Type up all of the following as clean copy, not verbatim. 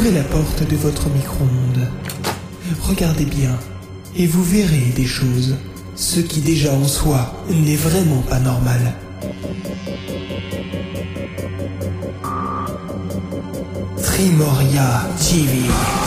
Ouvrez la porte de votre micro-ondes. Regardez bien, et vous verrez des choses. Ce qui déjà en soi n'est vraiment pas normal. Trimoria TV.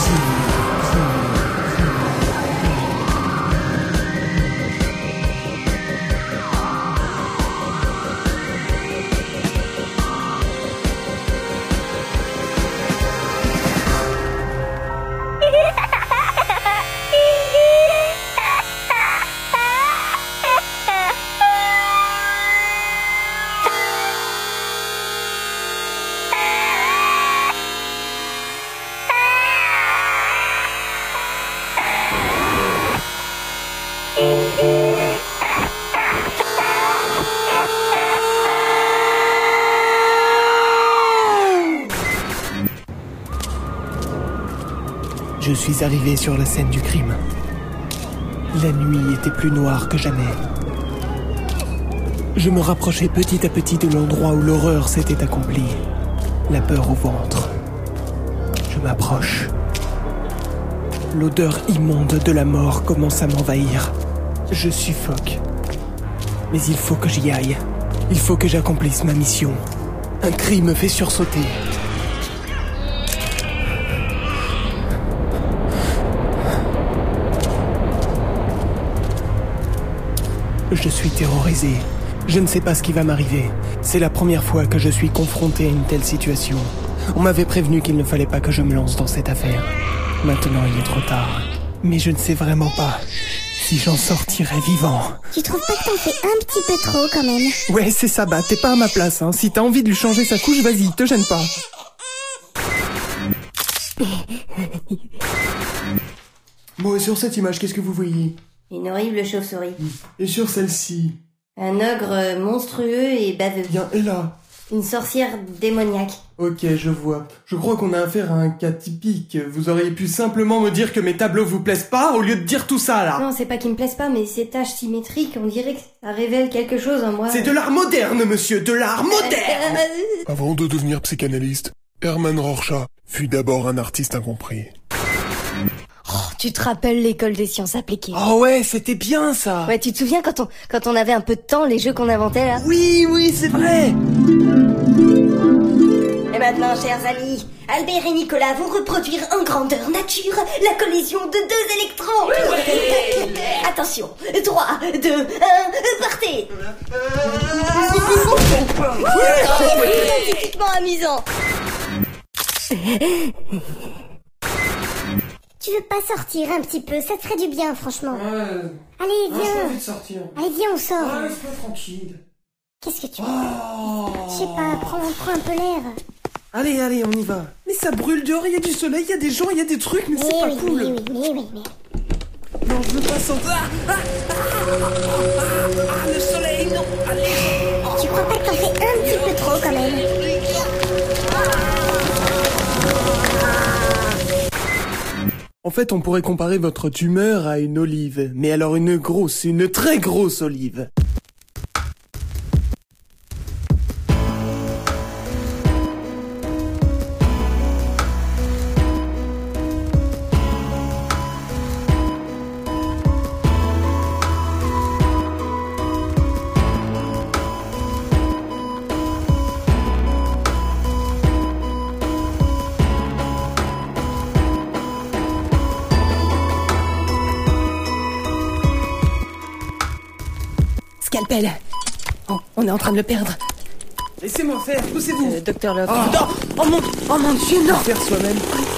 Je suis arrivé sur la scène du crime. La nuit était plus noire que jamais. Je me rapprochais petit à petit de l'endroit où l'horreur s'était accomplie. La peur au ventre. Je m'approche. L'odeur immonde de la mort commence à m'envahir. Je suffoque. Mais il faut que j'y aille. Il faut que j'accomplisse ma mission. Un cri me fait sursauter. Je suis terrorisé. Je ne sais pas ce qui va m'arriver. C'est la première fois que je suis confronté à une telle situation. On m'avait prévenu qu'il ne fallait pas que je me lance dans cette affaire. Maintenant, il est trop tard. Mais je ne sais vraiment pas si j'en sortirai vivant. Tu trouves pas que t'en fais un petit peu trop, quand même? Ouais, c'est ça, bah, t'es pas à ma place, hein. Si t'as envie de lui changer sa couche, vas-y, te gêne pas. Bon, sur cette image, qu'est-ce que vous voyez? Une horrible chauve-souris. Et sur celle-ci? Un ogre monstrueux et baveux. Bien, et là? Une sorcière démoniaque. Ok, je vois. Je crois qu'on a affaire à un cas typique. Vous auriez pu simplement me dire que mes tableaux vous plaisent pas au lieu de dire tout ça, là. Non, c'est pas qu'ils me plaisent pas, mais ces taches symétriques, on dirait que ça révèle quelque chose en moi. C'est de l'art moderne, monsieur, de l'art moderne. Avant de devenir psychanalyste, Hermann Rorschach fut d'abord un artiste incompris. Oh, tu te rappelles l'école des sciences appliquées? Oh ouais, c'était bien ça. Ouais, tu te souviens quand on avait un peu de temps, les jeux qu'on inventait là? Oui, c'est vrai. Et maintenant, chers amis, Albert et Nicolas vont reproduire en grandeur nature la collision de deux électrons. Attention, 3, 2, 1, partez. C'est typiquement amusant. Tu veux pas sortir un petit peu? Ça te ferait du bien, franchement. Allez, viens. J'ai envie de sortir. Allez, viens, on sort. Ah, laisse-moi tranquille. Qu'est-ce que tu veux? Je sais pas, prends un peu l'air. Allez, on y va. Mais ça brûle dehors, il y a du soleil, il y a des gens, il y a des trucs, mais c'est pas cool. Oui. Non, je veux pas sortir. Le soleil, non, allez. Tu crois pas que t'en fais un petit peu trop, quand même? En fait, on pourrait comparer votre tumeur à une olive. Mais alors une très grosse olive. Scalpel. Oh, on est en train de le perdre. Laissez-moi faire, poussez-vous. Docteur Love. Oh mon Dieu, non. Faire soi-même.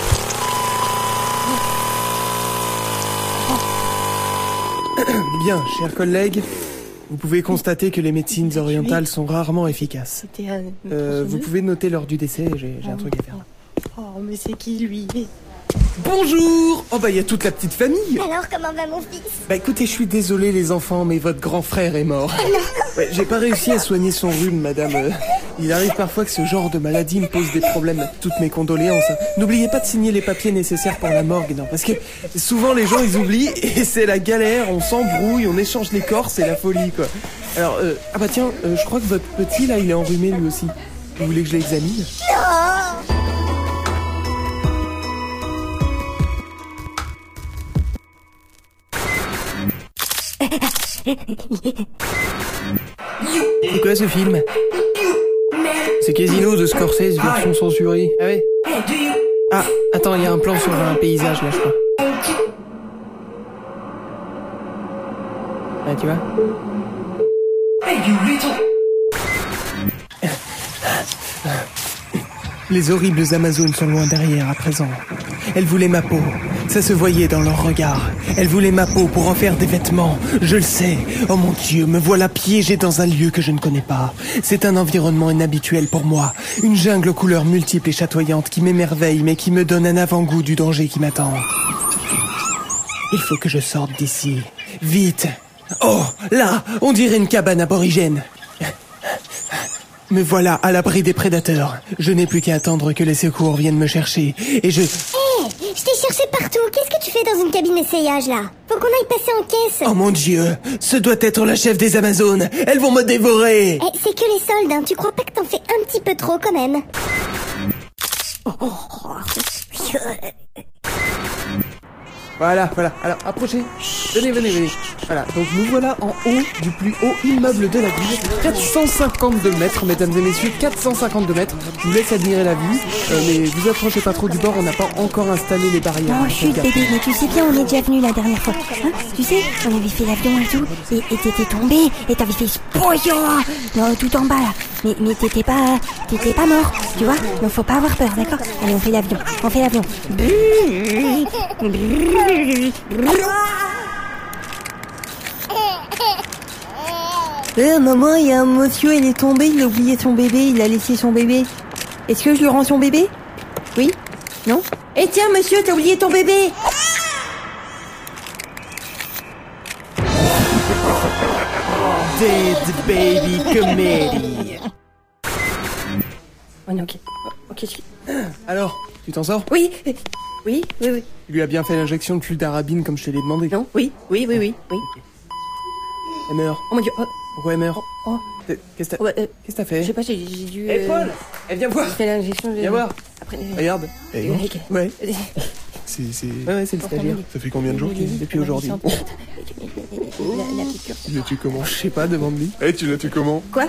Bien, chers collègues, vous pouvez constater que les médecines orientales sont rarement efficaces. Vous pouvez noter l'heure du décès, j'ai un truc à faire. Oh, mais c'est qui, lui? Bonjour. Oh bah il y a toute la petite famille. Alors, comment va mon fils? Bah écoutez, je suis désolé les enfants, mais votre grand frère est mort. Ouais, j'ai pas réussi à soigner son rhume, madame. Il arrive parfois que ce genre de maladie me pose des problèmes. Toutes mes condoléances. N'oubliez pas de signer les papiers nécessaires pour la morgue, non, parce que souvent les gens ils oublient et c'est la galère, on s'embrouille, on échange les corps, c'est la folie quoi. Alors, ah bah tiens, je crois que votre petit là il est enrhumé lui aussi. Vous voulez que je l'examine? Non. C'est quoi ce film? C'est Casino de Scorsese, version censurée. Ah ouais? Ah, attends, il y a un plan sur un paysage là, je crois. Ah, tu vois? Les horribles Amazones sont loin derrière à présent. Elles voulaient ma peau. Ça se voyait dans leur regard. Elles voulaient ma peau pour en faire des vêtements. Je le sais. Oh mon Dieu, me voilà piégé dans un lieu que je ne connais pas. C'est un environnement inhabituel pour moi. Une jungle aux couleurs multiples et chatoyantes qui m'émerveille mais qui me donne un avant-goût du danger qui m'attend. Il faut que je sorte d'ici. Vite. Oh, là, on dirait une cabane aborigène. Me voilà à l'abri des prédateurs. Je n'ai plus qu'à attendre que les secours viennent me chercher. Et je... Hé, je t'ai cherché partout. Qu'est-ce que tu fais dans une cabine d'essayage, là? Faut qu'on aille passer en caisse. Oh mon Dieu, ce doit être la chef des Amazones. Elles vont me dévorer. Eh, c'est que les soldes, hein. Tu crois pas que t'en fais un petit peu trop, quand même? Voilà. Alors, approchez. Venez. Voilà, donc nous voilà en haut du plus haut immeuble de la ville. 452 mètres, mesdames et messieurs, 452 mètres. Je vous laisse admirer la vue, mais vous approchez pas trop du bord, on n'a pas encore installé les barrières. Oh, chut, bébé, mais tu sais bien, on est déjà venu la dernière fois. Hein, tu sais, on avait fait l'avion et tout, et t'étais tombé, et t'avais fait spoiler, non, tout en bas, là. Mais t'étais pas mort, tu vois. Donc faut pas avoir peur, d'accord? Allez, on fait l'avion. Maman, il y a un monsieur, il est tombé, il a oublié son bébé, il a laissé son bébé. Est-ce que je lui rends son bébé? Oui? Non? Eh tiens, monsieur, t'as oublié ton bébé! Dead Baby Comedy. Oh non, ok. Alors, tu t'en sors? Oui. Tu lui as bien fait l'injection de fludarabine comme je te l'ai demandé? Non? Oui. Elle meurt. Oh mon Dieu. Pourquoi elle meurt? Qu'est-ce que t'as fait? Je sais pas, j'ai dû... Hey Paul, viens voir. J'ai fait l'injection. Viens voir. Après, Regarde. Ouais. C'est... Ouais, c'est le stagiaire. Ça fait combien de jours qu'il... Depuis aujourd'hui. La piqûre. Tu l'as tué comment? Je sais pas, demande-lui. Eh, tu l'as tué comment? Quoi?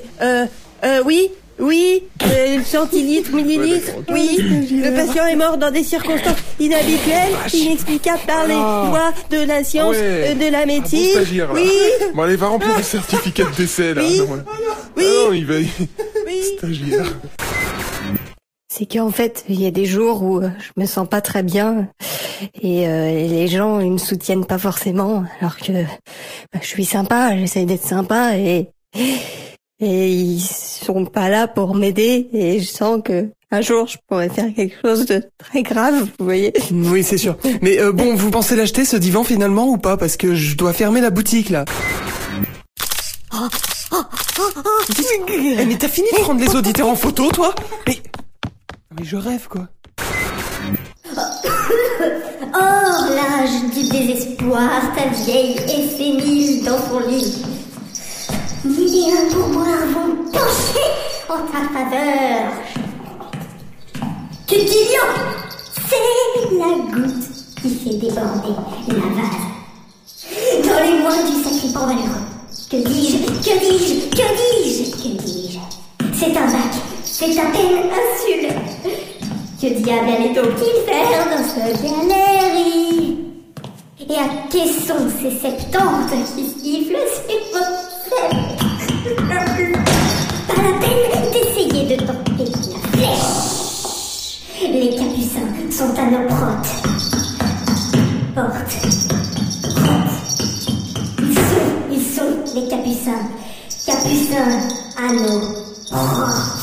Oui, centilitres, millilitres, oui. Le patient est mort dans des circonstances inhabituelles, inexplicables par les voies de la science, de la médecine. Bon stagiaire, là. Oui. Bon, allez, va remplir le certificat de décès, là. Oui. Ah non, il va... Stagiaire. C'est qu'en fait, il y a des jours où je me sens pas très bien et les gens ils me soutiennent pas forcément, alors que je suis sympa, j'essaye d'être sympa et ils sont pas là pour m'aider et je sens que un jour je pourrais faire quelque chose de très grave, vous voyez. Oui, c'est sûr. Mais bon, vous pensez l'acheter ce divan finalement ou pas? Parce que je dois fermer la boutique là. Mais t'as fini de prendre les auditeurs en photo, toi? Mais je rêve, quoi. Oh, l'âge du désespoir, ta vieille et sénile dans son lit. 1001 pourboires vont pencher en ta faveur. Tutillon, c'est la goutte qui fait déborder la vase. Dans les mois du sacrifice malheureux. Que dis-je? C'est un bac, c'est à peine un sul. Que diable allait-on-il faire dans cette galerie? Et à quels sont ces 70 qui sifflent ces mots? Pas la peine d'essayer de tenter la flèche. Les capucins sont à nos protes. Ils sont les capucins. Capucins à nos protes.